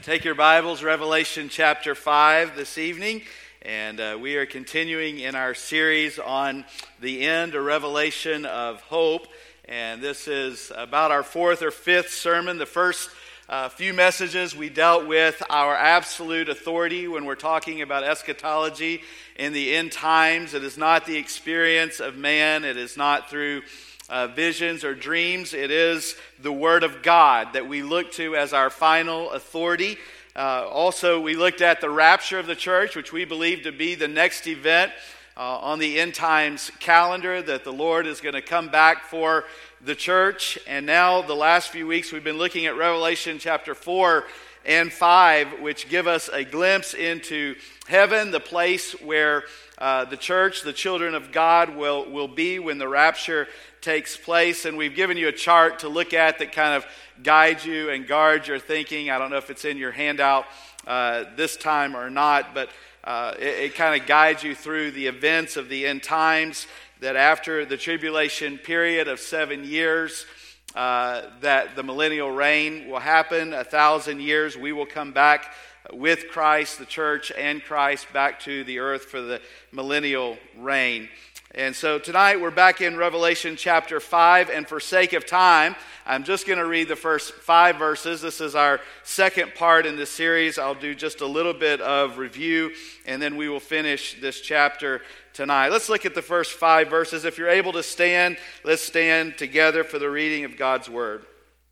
Take your Bibles, Revelation chapter 5 this evening, and we are continuing in our series on the end, a revelation of hope, and this is about our fourth or fifth sermon. The first few messages we dealt with our absolute authority when we're talking about eschatology in the end times. It is not the experience of man, it is not through visions or dreams. It is the Word of God that we look to as our final authority. Also, we looked at the rapture of the church, which we believe to be the next event on the end times calendar, that the Lord is going to come back for the church. And now, the last few weeks, we've been looking at Revelation chapter 4 and 5, which give us a glimpse into heaven, the place where the church, the children of God, will be when the rapture takes place. And we've given you a chart to look at that kind of guides you and guards your thinking. I don't know if it's in your handout this time or not, but it kind of guides you through the events of the end times, that after the tribulation period of 7 years, that the millennial reign will happen. 1,000 years, we will come back with Christ, the church, and Christ back to the earth for the millennial reign. And so tonight we're back in Revelation chapter 5, and for sake of time, I'm just going to read the first 5 verses. This is our second part in this series. I'll do just a little bit of review, and then we will finish this chapter tonight. Let's look at the first 5 verses. If you're able to stand, let's stand together for the reading of God's Word.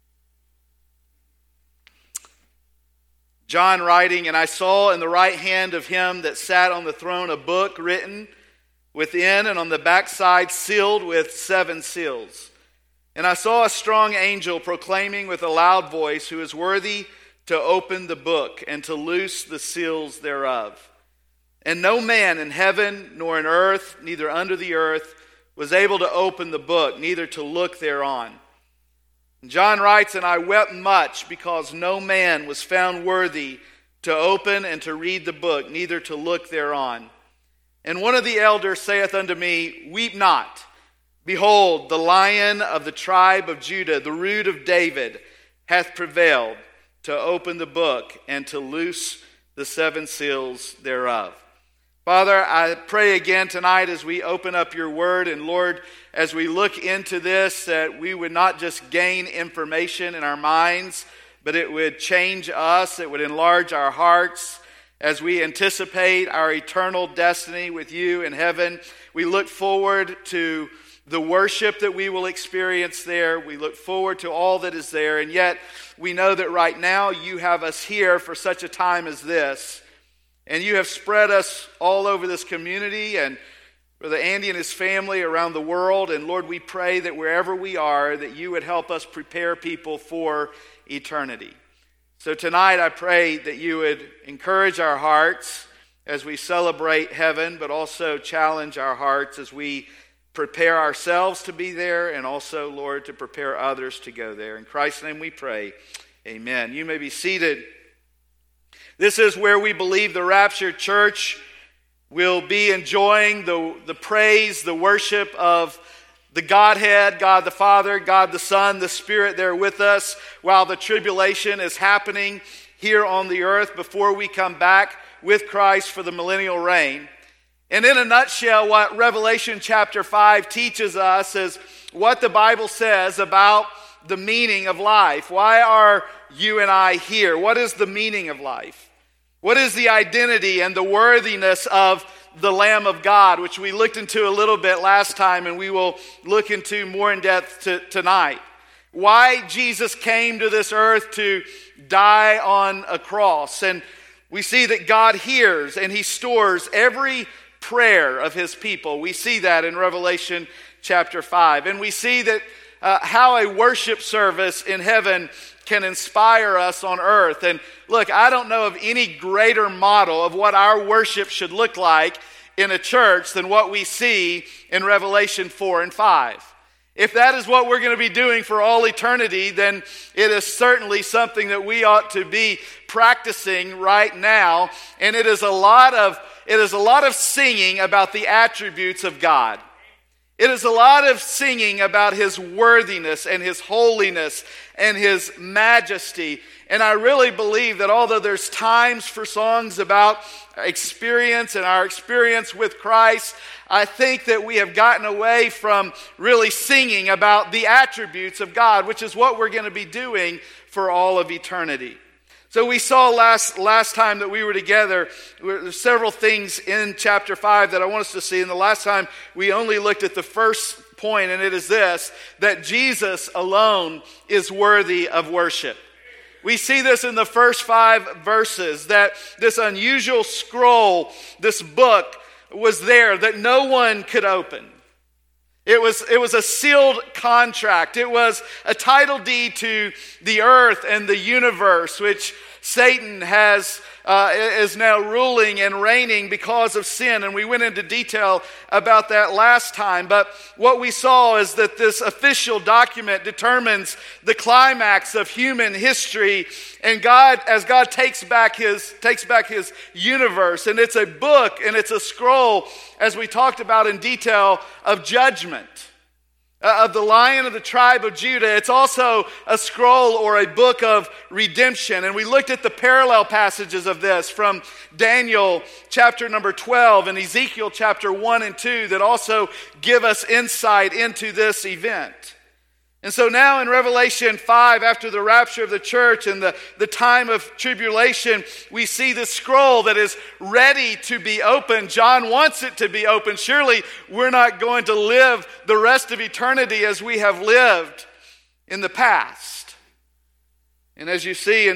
John writing, "And I saw in the right hand of him that sat on the throne a book written within and on the backside sealed with 7 seals. And I saw a strong angel proclaiming with a loud voice, who is worthy to open the book and to loose the seals thereof. And no man in heaven nor in earth, neither under the earth, was able to open the book, neither to look thereon. And John writes, And I wept much, because no man was found worthy to open and to read the book, neither to look thereon. And one of the elders saith unto me, Weep not. Behold, the Lion of the tribe of Judah, the Root of David, hath prevailed to open the book and to loose the 7 seals thereof." Father, I pray again tonight as we open up your word, and Lord, as we look into this, that we would not just gain information in our minds, but it would change us, it would enlarge our hearts. As we anticipate our eternal destiny with you in heaven, we look forward to the worship that we will experience there. We look forward to all that is there. And yet, we know that right now you have us here for such a time as this. And you have spread us all over this community and Brother Andy and his family around the world. And Lord, we pray that wherever we are, that you would help us prepare people for eternity. So tonight I pray that you would encourage our hearts as we celebrate heaven, but also challenge our hearts as we prepare ourselves to be there, and also, Lord, to prepare others to go there. In Christ's name we pray. Amen. You may be seated. This is where we believe the raptured church will be enjoying the praise, the worship of the Godhead, God the Father, God the Son, the Spirit there with us while the tribulation is happening here on the earth before we come back with Christ for the millennial reign. And in a nutshell, what Revelation chapter 5 teaches us is what the Bible says about the meaning of life. Why are you and I here? What is the meaning of life? What is the identity and the worthiness of the Lamb of God, which we looked into a little bit last time, and we will look into more in depth tonight. Why Jesus came to this earth to die on a cross. And we see that God hears and he stores every prayer of his people. We see that in Revelation chapter 5. And we see that how a worship service in heaven can inspire us on earth. And look, I don't know of any greater model of what our worship should look like in a church than what we see in Revelation 4 and 5. If that is what we're going to be doing for all eternity, then it is certainly something that we ought to be practicing right now. And it is a lot of singing about the attributes of God. It is a lot of singing about his worthiness and his holiness and his majesty. And I really believe that although there's times for songs about experience and our experience with Christ, I think that we have gotten away from really singing about the attributes of God, which is what we're going to be doing for all of eternity. So we saw last time that we were together, there's several things in chapter 5 that I want us to see. And the last time we only looked at the first point, and it is this, that Jesus alone is worthy of worship. We see this in the first 5 verses, that this unusual scroll, this book, was there that no one could open. It was a sealed contract. It was a title deed to the earth and the universe, which Satan is now ruling and reigning because of sin. And we went into detail about that last time. But what we saw is that this official document determines the climax of human history. And as God takes back his universe. And it's a book and it's a scroll, as we talked about in detail, of judgment. Of the Lion of the tribe of Judah. It's also a scroll or a book of redemption. And we looked at the parallel passages of this from Daniel chapter number 12 and Ezekiel chapter 1 and 2 that also give us insight into this event. And so now in Revelation 5, after the rapture of the church and the time of tribulation, we see the scroll that is ready to be opened. John wants it to be opened. Surely we're not going to live the rest of eternity as we have lived in the past. And as you see in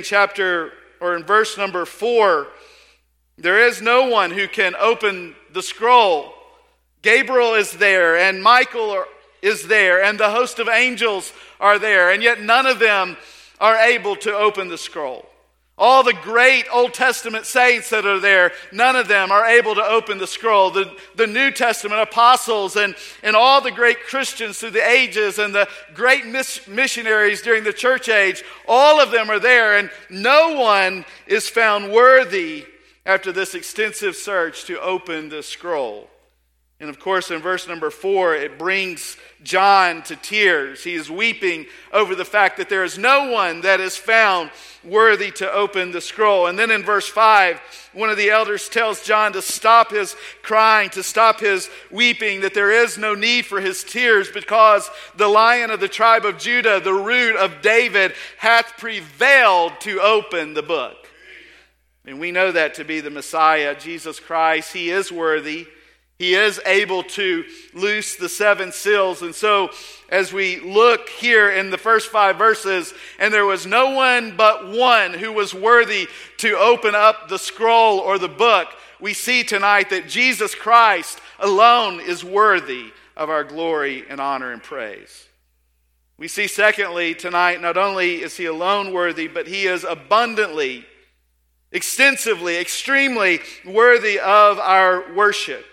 verse number 4, there is no one who can open the scroll. Gabriel is there and Michael is there, and the host of angels are there, and yet none of them are able to open the scroll. All the great Old Testament saints that are there, none of them are able to open the scroll. The New Testament apostles and all the great Christians through the ages and the great missionaries during the church age, all of them are there, and no one is found worthy after this extensive search to open the scroll. And of course, in verse number 4, it brings John to tears. He is weeping over the fact that there is no one that is found worthy to open the scroll. And then in verse 5, one of the elders tells John to stop his crying, to stop his weeping, that there is no need for his tears because the Lion of the tribe of Judah, the root of David, hath prevailed to open the book. And we know that to be the Messiah, Jesus Christ. He is worthy. He is able to loose the 7 seals. And so as we look here in the first 5 verses, and there was no one but one who was worthy to open up the scroll or the book, we see tonight that Jesus Christ alone is worthy of our glory and honor and praise. We see secondly tonight, not only is he alone worthy, but he is abundantly, extensively, extremely worthy of our worship.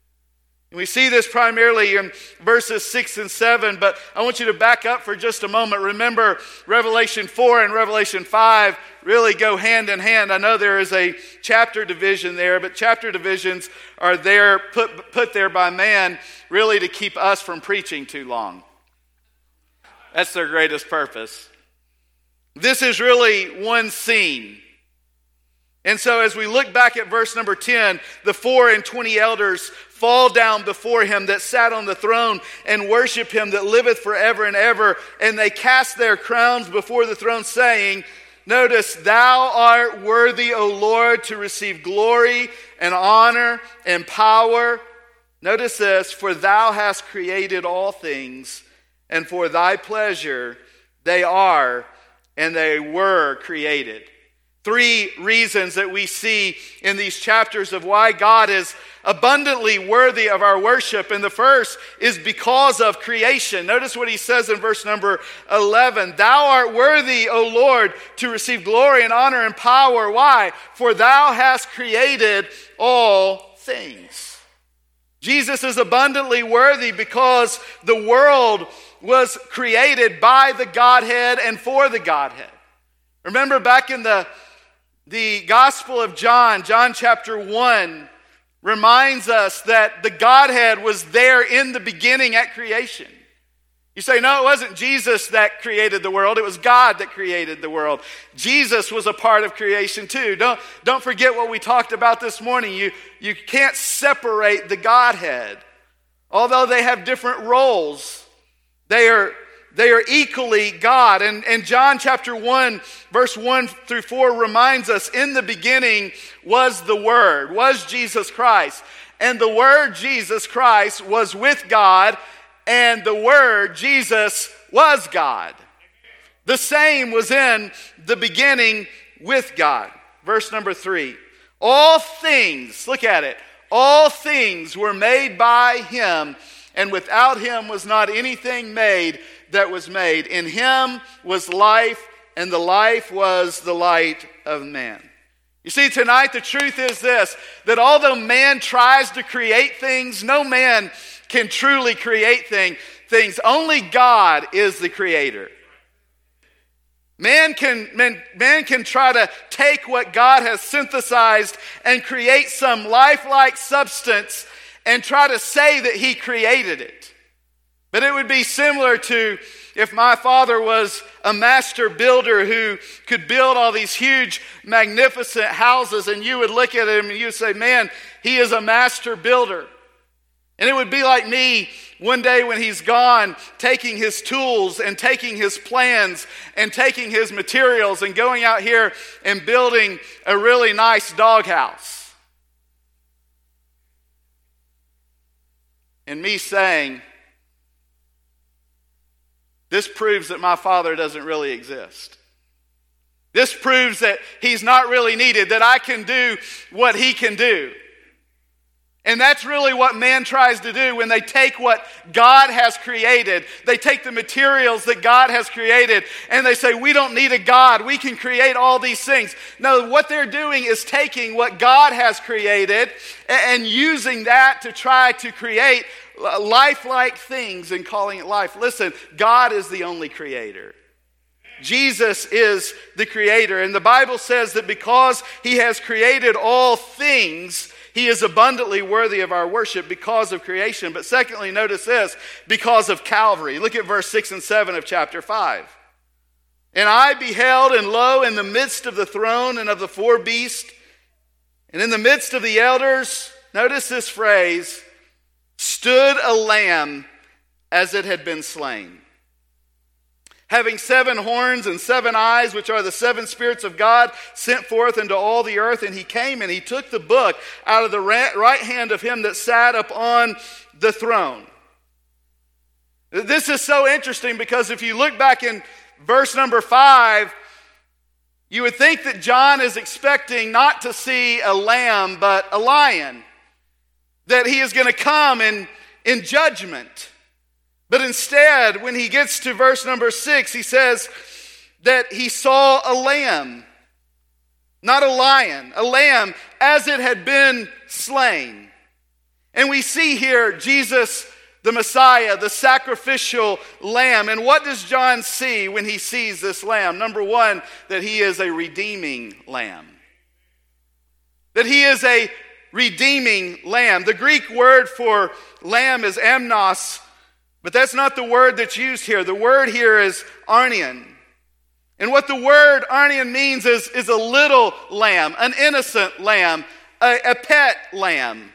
We see this primarily in verses 6 and 7, but I want you to back up for just a moment. Remember, Revelation 4 and Revelation 5 really go hand in hand. I know there is a chapter division there, but chapter divisions are there, put there by man, really to keep us from preaching too long. That's their greatest purpose. This is really one scene. And so as we look back at verse number 10, the 24 and 20 elders fall down before him that sat on the throne and worship him that liveth forever and ever. And they cast their crowns before the throne, saying, notice, thou art worthy, O Lord, to receive glory and honor and power. Notice this, for thou hast created all things, and for thy pleasure they are and they were created. 3 reasons that we see in these chapters of why God is abundantly worthy of our worship. And the first is because of creation. Notice what he says in verse number 11. Thou art worthy, O Lord, to receive glory and honor and power. Why? For thou hast created all things. Jesus is abundantly worthy because the world was created by the Godhead and for the Godhead. Remember back in the Gospel of John, John chapter 1, reminds us that the Godhead was there in the beginning at creation. You say, no, it wasn't Jesus that created the world. It was God that created the world. Jesus was a part of creation too. Don't forget what we talked about this morning. You can't separate the Godhead. Although they have different roles, they are equally God. And John chapter 1, verse 1 through 4 reminds us, in the beginning was the Word, was Jesus Christ. And the Word, Jesus Christ, was with God, and the Word, Jesus, was God. The same was in the beginning with God. Verse number 3. All things, look at it, all things were made by Him, and without Him was not anything made that was made. In Him was life, and the life was the light of man. You see, tonight the truth is this, that although man tries to create things, no man can truly create things. Only God is the creator. Man can try to take what God has synthesized and create some lifelike substance and try to say that He created it. But it would be similar to if my father was a master builder who could build all these huge, magnificent houses, and you would look at him and you would say, man, he is a master builder. And it would be like me one day when he's gone, taking his tools and taking his plans and taking his materials and going out here and building a really nice doghouse. And me saying, this proves that my father doesn't really exist. This proves that he's not really needed, that I can do what he can do. And that's really what man tries to do when they take what God has created. They take the materials that God has created and they say, we don't need a God. We can create all these things. No, what they're doing is taking what God has created and using that to try to create lifelike things and calling it life. Listen, God is the only creator. Jesus is the creator. And the Bible says that because He has created all things, He is abundantly worthy of our worship because of creation. But secondly, notice this, because of Calvary. Look at verse 6 and 7 of chapter 5. And I beheld, and lo, in the midst of the throne and of the four beasts, and in the midst of the elders, notice this phrase, stood a lamb as it had been slain, having 7 horns and 7 eyes, which are the 7 spirits of God sent forth into all the earth. And He came and He took the book out of the right hand of Him that sat upon the throne. This is so interesting because if you look back in verse number 5, you would think that John is expecting not to see a lamb, but a lion. That he is going to come in judgment. But instead, when he gets to verse number 6, he says that he saw a lamb, not a lion, a lamb as it had been slain. And we see here Jesus, the Messiah, the sacrificial lamb. And what does John see when he sees this lamb? Number one, that he is a redeeming lamb. That he is a redeeming lamb. The Greek word for lamb is amnos, but that's not the word that's used here. The word here is arnion. And what the word arnion means is a little lamb, an innocent lamb, a pet lamb.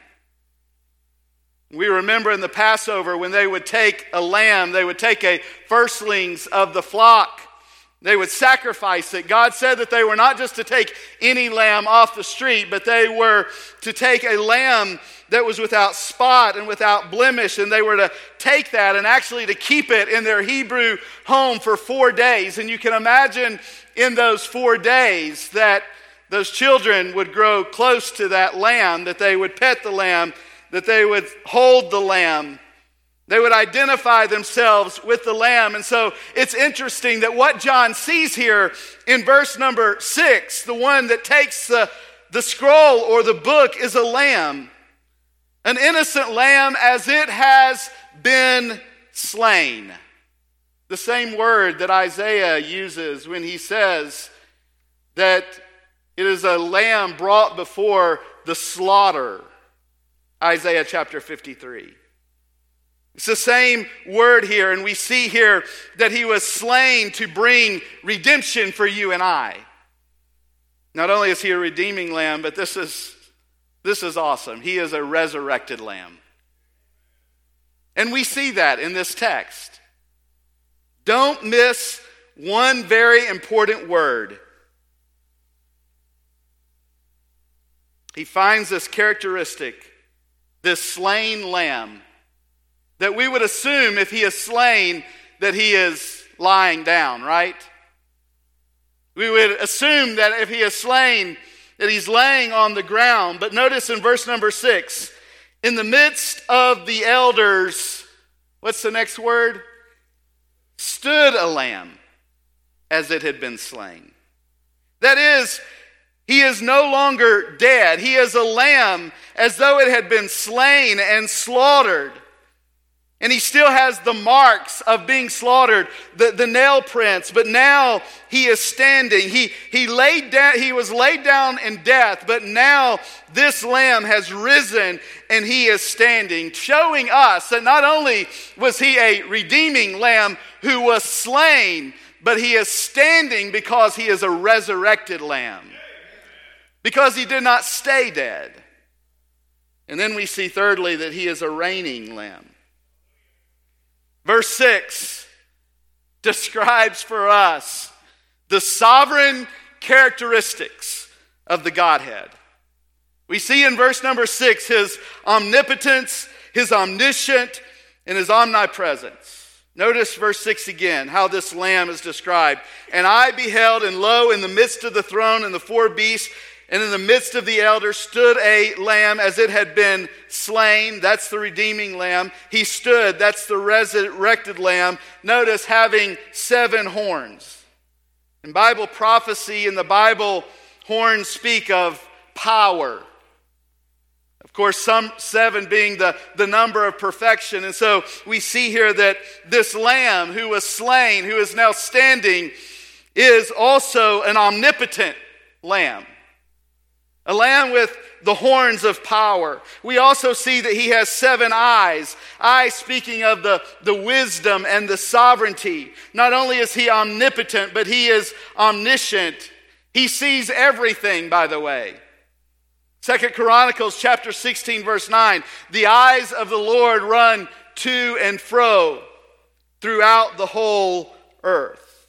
We remember in the Passover when they would take a lamb, they would take a firstlings of the flock. They would sacrifice it. God said that they were not just to take any lamb off the street, but they were to take a lamb that was without spot and without blemish, and they were to take that and actually to keep it in their Hebrew home for 4 days. And you can imagine in those 4 days that those children would grow close to that lamb, that they would pet the lamb, that they would hold the lamb. They would identify themselves with the lamb. And so it's interesting that what John sees here in verse number 6, the one that takes the scroll or the book, is a lamb. An innocent lamb as it has been slain. The same word that Isaiah uses when he says that it is a lamb brought before the slaughter. Isaiah chapter 53. It's the same word here, and we see here that he was slain to bring redemption for you and I. Not only is he a redeeming lamb, but this is awesome. He is a resurrected lamb. And we see that in this text. Don't miss one very important word. He finds this characteristic, this slain lamb, that we would assume if he is slain that he is lying down, right? We would assume that if he is slain that he's laying on the ground. But notice in verse number 6, in the midst of the elders, what's the next word? Stood a lamb as it had been slain. That is, he is no longer dead. He is a lamb as though it had been slain and slaughtered. And he still has the marks of being slaughtered, the nail prints. But now he is standing. He was laid down in death, but now this lamb has risen and he is standing, showing us that not only was he a redeeming lamb who was slain, but he is standing because he is a resurrected lamb. Because he did not stay dead. And then we see thirdly that he is a reigning lamb. Verse 6 describes for us the sovereign characteristics of the Godhead. We see in verse number 6 his omnipotence, his omniscient, and his omnipresence. Notice verse 6 again, how this lamb is described. And I beheld, and lo, in the midst of the throne and the four beasts, and in the midst of the elders stood a lamb as it had been slain. That's the redeeming lamb. He stood. That's the resurrected lamb. Notice having 7 horns. In Bible prophecy, in the Bible, horns speak of power. Of course, some 7 being the number of perfection. And so we see here that this lamb who was slain, who is now standing, is also an omnipotent lamb. A lamb with the horns of power. We also see that he has 7 eyes. Eyes speaking of the wisdom and the sovereignty. Not only is he omnipotent, but he is omniscient. He sees everything, by the way. 2 Chronicles chapter 16, verse 9. The eyes of the Lord run to and fro throughout the whole earth.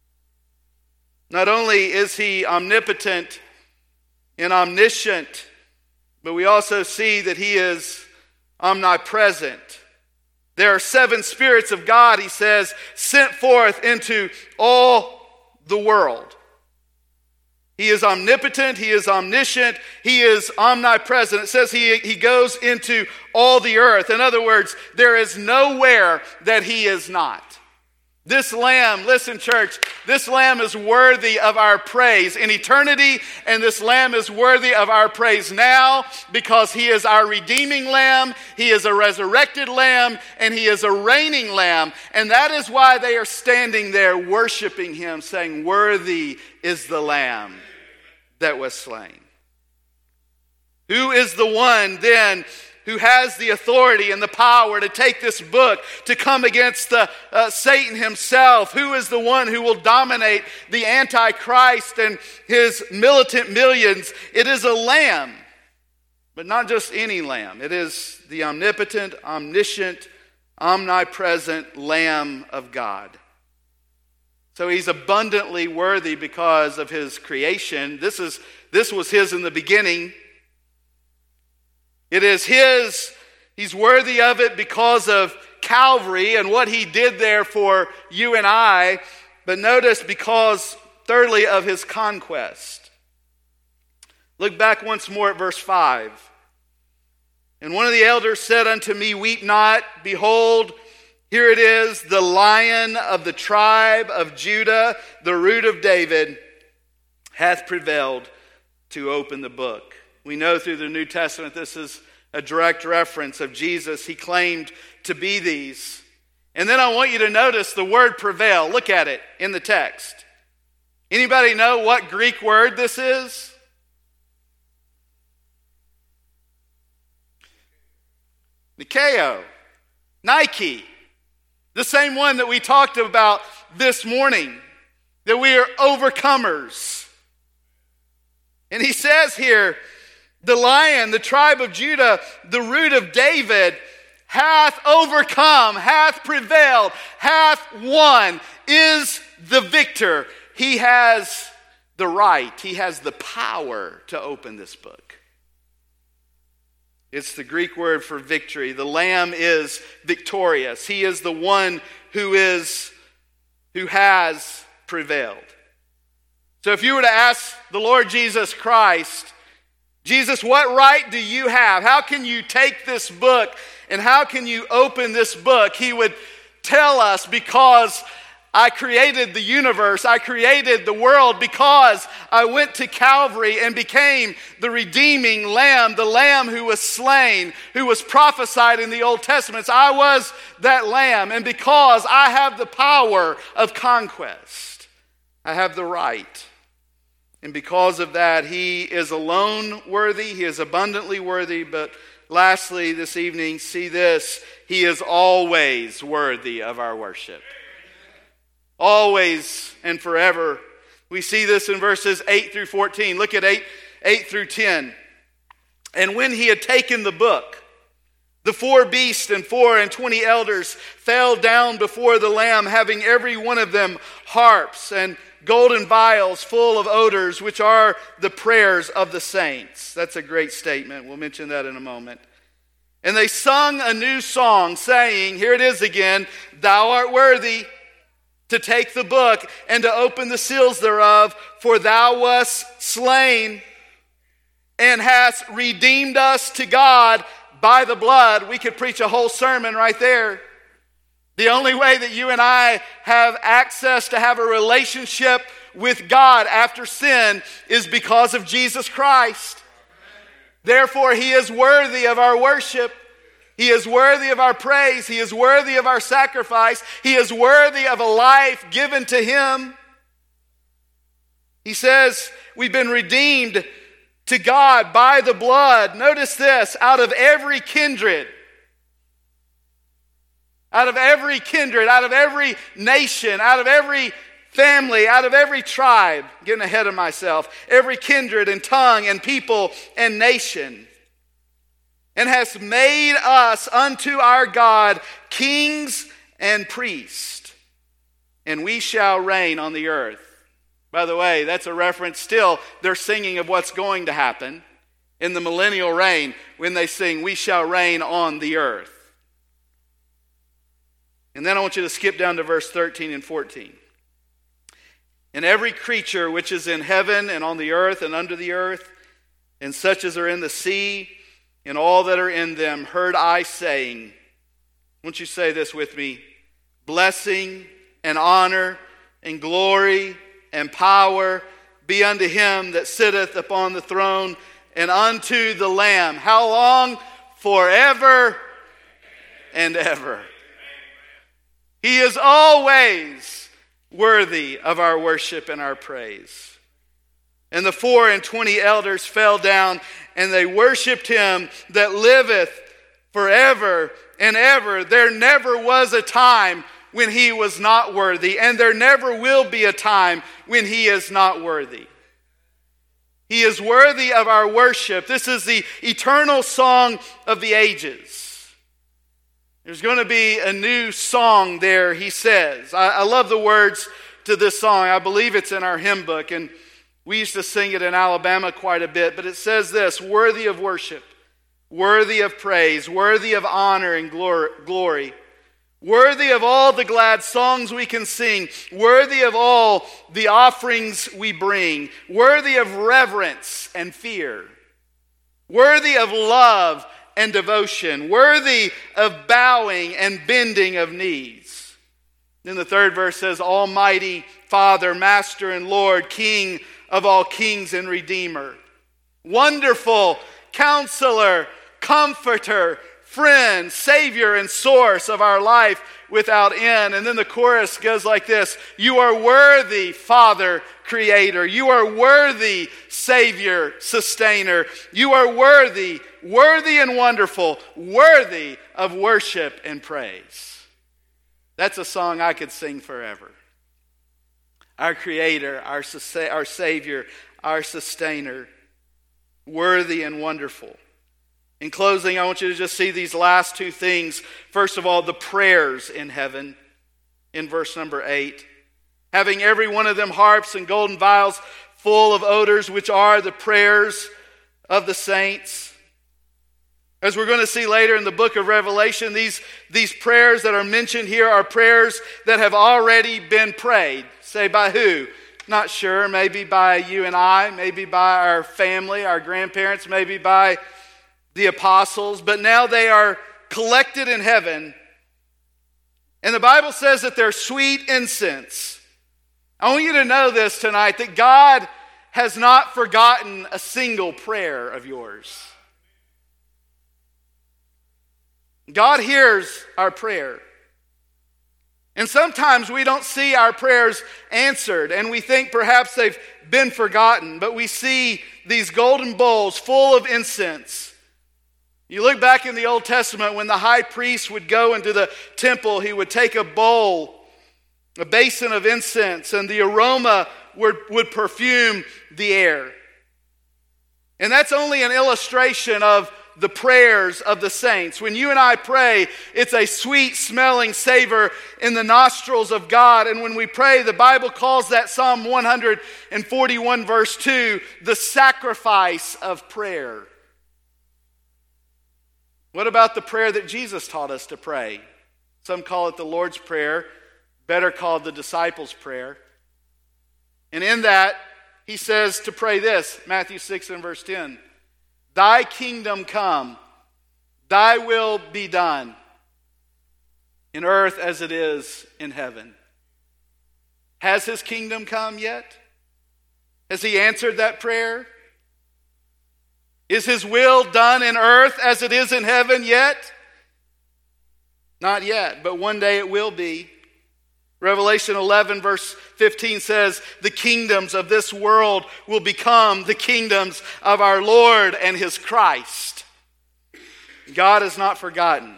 Not only is he omnipotent and omniscient, but we also see that he is omnipresent. There are 7 spirits of God, he says, sent forth into all the world. He is omnipotent, he is omniscient, he is omnipresent. It says he goes into all the earth. In other words, there is nowhere that he is not. This lamb, listen church, this lamb is worthy of our praise in eternity, and this lamb is worthy of our praise now because he is our redeeming lamb, he is a resurrected lamb, and he is a reigning lamb. And that is why they are standing there worshiping him, saying, worthy is the lamb that was slain. Who is the one then who has the authority and the power to take this book, to come against Satan himself? Who is the one who will dominate the Antichrist and his militant millions? It is a lamb, but not just any lamb. It is the omnipotent, omniscient, omnipresent Lamb of God. So he's abundantly worthy because of his creation. This was his in the beginning. It is his. He's worthy of it because of Calvary and what he did there for you and I. But notice, because, thirdly, of his conquest. Look back once more at verse 5. And one of the elders said unto me, weep not, behold, here it is, the Lion of the tribe of Judah, the Root of David, hath prevailed to open the book. We know through the New Testament this is a direct reference of Jesus. He claimed to be these. And then I want you to notice the word prevail. Look at it in the text. Anybody know what Greek word this is? Nikeo. Nike. The same one that we talked about this morning. That we are overcomers. And he says here, the Lion, the tribe of Judah, the root of David, hath overcome, hath prevailed, hath won, is the victor. He has the right, he has the power to open this book. It's the Greek word for victory. The Lamb is victorious. He is the one who has prevailed. So if you were to ask the Lord Jesus Christ, Jesus, what right do you have? How can you take this book and how can you open this book? He would tell us, because I created the universe, I created the world, because I went to Calvary and became the redeeming Lamb, the Lamb who was slain, who was prophesied in the Old Testament. I was that Lamb, and because I have the power of conquest, I have the right. And because of that, he is alone worthy, he is abundantly worthy, but lastly this evening, see this, he is always worthy of our worship. Always and forever. We see this in verses 8 through 14. Look at 8 through 10. And when he had taken the book, the 4 beasts and 24 elders fell down before the Lamb, having every one of them harps and golden vials full of odors, which are the prayers of the saints. That's a great statement. We'll mention that in a moment. And they sung a new song, saying, here it is again, thou art worthy to take the book and to open the seals thereof, for thou wast slain and hast redeemed us to God by the blood. We could preach a whole sermon right there. The only way that you and I have access to have a relationship with God after sin is because of Jesus Christ. Therefore, he is worthy of our worship. He is worthy of our praise. He is worthy of our sacrifice. He is worthy of a life given to him. He says we've been redeemed to God by the blood. Notice this, out of every kindred, out of every nation, out of every family, out of every tribe, getting ahead of myself, every kindred and tongue and people and nation, and has made us unto our God kings and priests, and we shall reign on the earth. By the way, that's a reference still, they're singing of what's going to happen in the millennial reign when they sing, we shall reign on the earth. And then I want you to skip down to verse 13 and 14. And every creature which is in heaven and on the earth and under the earth, and such as are in the sea, and all that are in them, heard I saying, won't you say this with me? Blessing and honor and glory and power be unto him that sitteth upon the throne and unto the Lamb. How long? Forever and ever. He is always worthy of our worship and our praise. And the 24 elders fell down, and they worshipped him that liveth forever and ever. There never was a time when he was not worthy, and there never will be a time when he is not worthy. He is worthy of our worship. This is the eternal song of the ages. There's going to be a new song there, he says. I love the words to this song. I believe it's in our hymn book, and we used to sing it in Alabama quite a bit, but it says this, worthy of worship, worthy of praise, worthy of honor and glory, worthy of all the glad songs we can sing, worthy of all the offerings we bring, worthy of reverence and fear, worthy of love and devotion, worthy of bowing and bending of knees. Then the third verse says, Almighty Father, Master and Lord, King of all kings and Redeemer, Wonderful Counselor, Comforter, friend, Savior, and source of our life without end. And then the chorus goes like this: you are worthy, Father, Creator. You are worthy, Savior, Sustainer. You are worthy, worthy and wonderful, worthy of worship and praise. That's a song I could sing forever. Our Creator, our Savior, our Sustainer, worthy and wonderful. In closing, I want you to just see these last two things. First of all, the prayers in heaven in verse number 8. Having every one of them harps and golden vials full of odors, which are the prayers of the saints. As we're going to see later in the book of Revelation, these prayers that are mentioned here are prayers that have already been prayed. Say, by who? Not sure. Maybe by you and I. Maybe by our family, our grandparents. Maybe by the apostles. But now they are collected in heaven. And the Bible says that they're sweet incense. I want you to know this tonight, that God has not forgotten a single prayer of yours. God hears our prayer. And sometimes we don't see our prayers answered, and we think perhaps they've been forgotten, but we see these golden bowls full of incense. You look back in the Old Testament, when the high priest would go into the temple, he would take a bowl, a basin of incense, and the aroma would perfume the air. And that's only an illustration of the prayers of the saints. When you and I pray, it's a sweet smelling savor in the nostrils of God. And when we pray, the Bible calls that Psalm 141 verse 2, the sacrifice of prayer. What about the prayer that Jesus taught us to pray? Some call it the Lord's Prayer, better called the disciples' prayer. And in that, he says to pray this, Matthew 6 and verse 10. Thy kingdom come, thy will be done, in earth as it is in heaven. Has his kingdom come yet? Has he answered that prayer? Is his will done in earth as it is in heaven yet? Not yet, but one day it will be. Revelation 11 verse 15 says, the kingdoms of this world will become the kingdoms of our Lord and his Christ. God is not forgotten.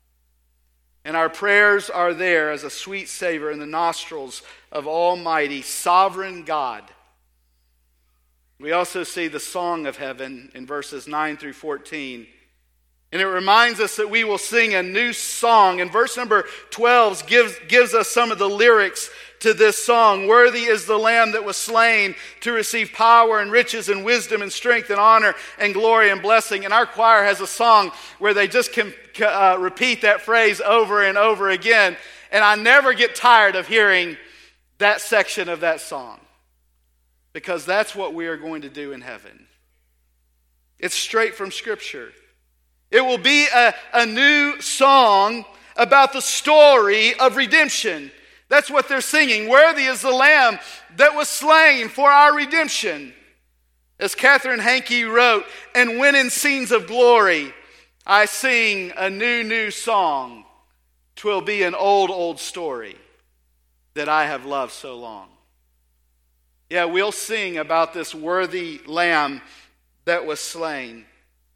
And our prayers are there as a sweet savor in the nostrils of Almighty, sovereign God. We also see the song of heaven in verses 9 through 14. And it reminds us that we will sing a new song. And verse number 12 gives us some of the lyrics to this song. Worthy is the Lamb that was slain to receive power and riches and wisdom and strength and honor and glory and blessing. And our choir has a song where they just can repeat that phrase over and over again. And I never get tired of hearing that section of that song, because that's what we are going to do in heaven. It's straight from Scripture. It will be a new song about the story of redemption. That's what they're singing. Worthy is the Lamb that was slain for our redemption. As Catherine Hankey wrote, and when in scenes of glory I sing a new song, 'twill be an old story that I have loved so long. Yeah, we'll sing about this worthy Lamb that was slain.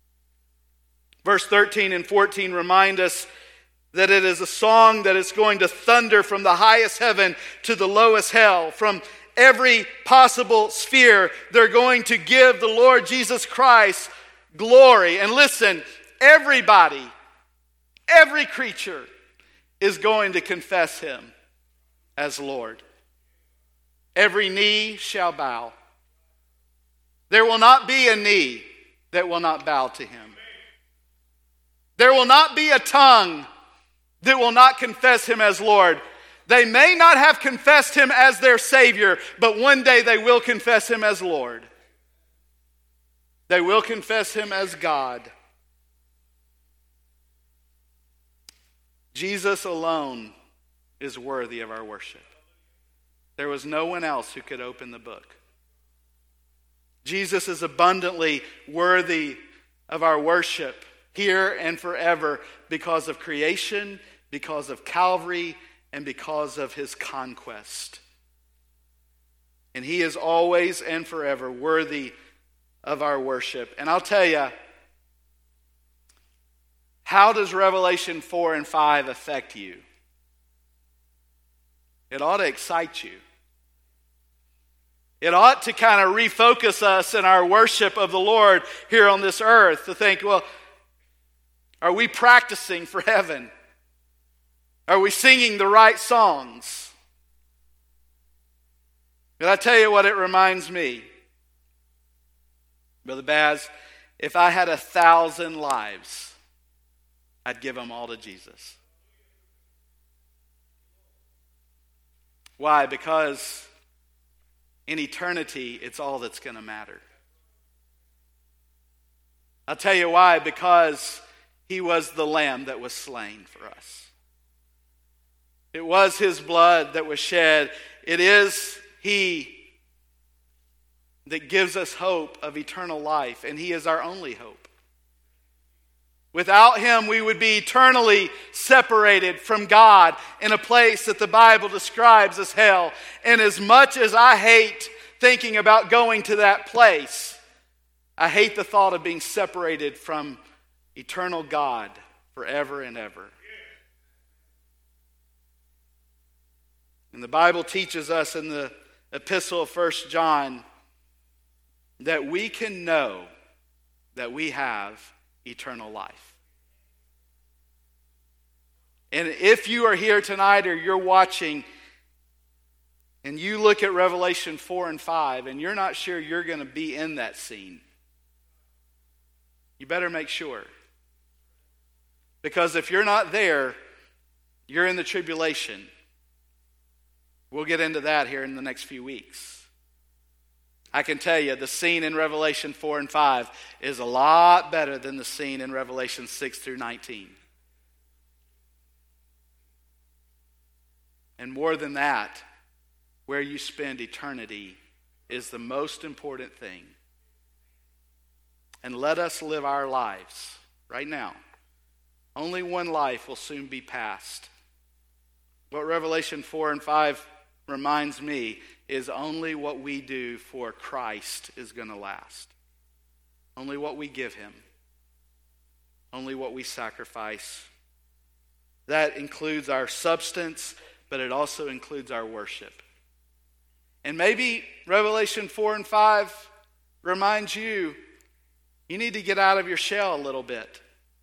Verse 13 and 14 remind us that it is a song that is going to thunder from the highest heaven to the lowest hell. From every possible sphere, they're going to give the Lord Jesus Christ glory. And listen, everybody, every creature is going to confess him as Lord. Every knee shall bow. There will not be a knee that will not bow to him. There will not be a tongue that will not confess him as Lord. They may not have confessed him as their Savior, but one day they will confess him as Lord. They will confess him as God. Jesus alone is worthy of our worship. There was no one else who could open the book. Jesus is abundantly worthy of our worship. here and forever because of creation, because of Calvary, and because of his conquest. And he is always and forever worthy of our worship. And I'll tell you, how does Revelation 4 and 5 affect you? It ought to excite you. It ought to kind of refocus us in our worship of the Lord here on this earth, to think, well, are we practicing for heaven? Are we singing the right songs? But I tell you what it reminds me. Brother Baz, if I had 1,000 lives, I'd give them all to Jesus. Why? Because in eternity, it's all that's going to matter. I'll tell you why. Because he was the lamb that was slain for us. It was his blood that was shed. It is he that gives us hope of eternal life, and he is our only hope. Without him, we would be eternally separated from God in a place that the Bible describes as hell. And as much as I hate thinking about going to that place, I hate the thought of being separated from eternal God forever and ever. And the Bible teaches us in the epistle of 1 John that we can know that we have eternal life. And if you are here tonight or you're watching and you look at Revelation 4 and 5 and you're not sure you're going to be in that scene, you better make sure. Because if you're not there, you're in the tribulation. We'll get into that here in the next few weeks. I can tell you the scene in Revelation 4 and 5 is a lot better than the scene in Revelation 6 through 19. And more than that, where you spend eternity is the most important thing. And let us live our lives right now. Only one life will soon be passed. What Revelation 4 and 5 reminds me is only what we do for Christ is going to last. Only what we give him. Only what we sacrifice. That includes our substance, but it also includes our worship. And maybe Revelation 4 and 5 reminds you, you need to get out of your shell a little bit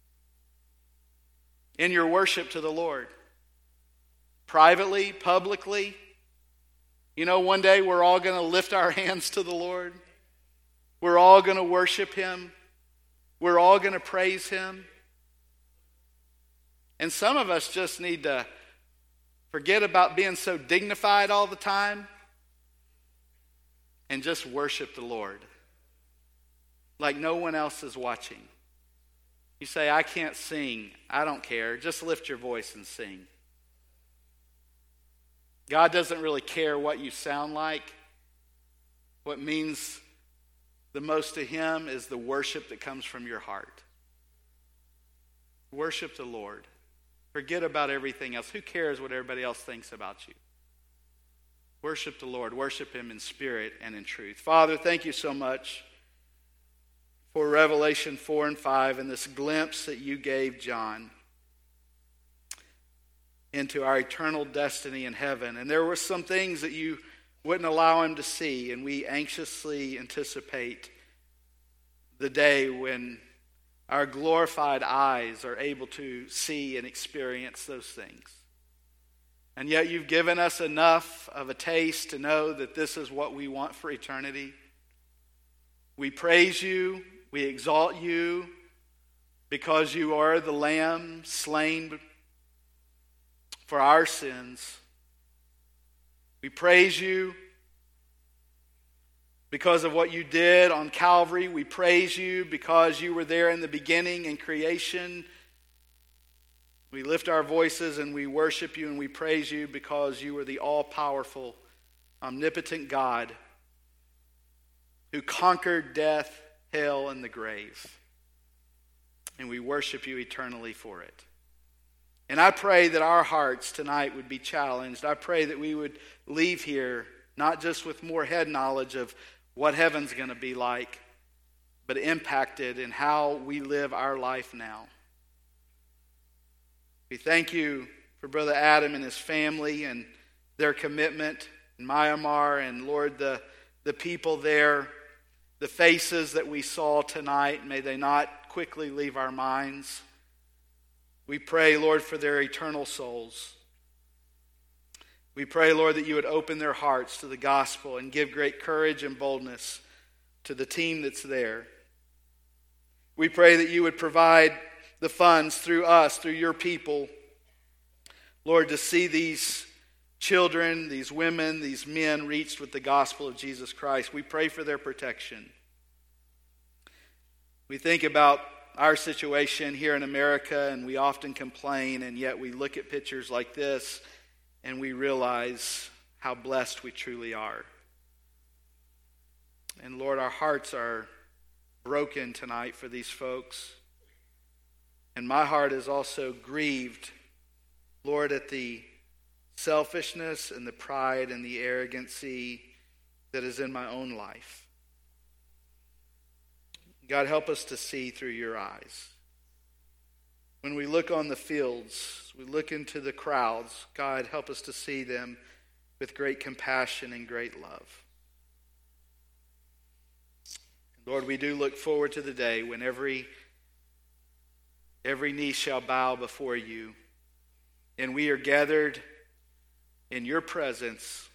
in your worship to the Lord. Privately, publicly. You know, one day we're all going to lift our hands to the Lord. We're all going to worship him. We're all going to praise him. And some of us just need to forget about being so dignified all the time and just worship the Lord like no one else is watching. You say, I can't sing. I don't care. Just lift your voice and sing. God doesn't really care what you sound like. What means the most to him is the worship that comes from your heart. Worship the Lord. Forget about everything else. Who cares what everybody else thinks about you? Worship the Lord. Worship him in spirit and in truth. Father, thank you so much for Revelation 4 and 5 and this glimpse that you gave John into our eternal destiny in heaven. And there were some things that you wouldn't allow him to see, and we anxiously anticipate the day when our glorified eyes are able to see and experience those things. And yet you've given us enough of a taste to know that this is what we want for eternity. We praise you, we exalt you, because you are the Lamb slain for our sins. We praise you because of what you did on Calvary. We praise you because you were there in the beginning in creation. We lift our voices and we worship you and we praise you because you are the all-powerful, omnipotent God who conquered death, hell, and the grave. and we worship you eternally for it. And I pray that our hearts tonight would be challenged. I pray that we would leave here not just with more head knowledge of what heaven's going to be like, but impacted in how we live our life now. We thank you for Brother Adam and his family and their commitment in Myanmar, and Lord, the people there, the faces that we saw tonight, may they not quickly leave our minds. We pray, Lord, for their eternal souls. We pray, Lord, that you would open their hearts to the gospel and give great courage and boldness to the team that's there. We pray that you would provide the funds through us, through your people, Lord, to see these children, these women, these men reached with the gospel of Jesus Christ. We pray for their protection. We think about our situation here in America, and we often complain, and yet we look at pictures like this and we realize how blessed we truly are. And Lord, our hearts are broken tonight for these folks. And my heart is also grieved, Lord, at the selfishness and the pride and the arrogancy that is in my own life. God, help us to see through your eyes. When we look on the fields, we look into the crowds, God, help us to see them with great compassion and great love. Lord, we do look forward to the day when every knee shall bow before you, and we are gathered in your presence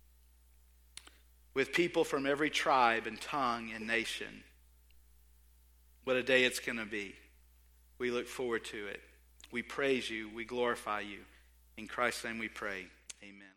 with people from every tribe and tongue and nation. What a day it's going to be. We look forward to it. We praise you. We glorify you. In Christ's name we pray. Amen.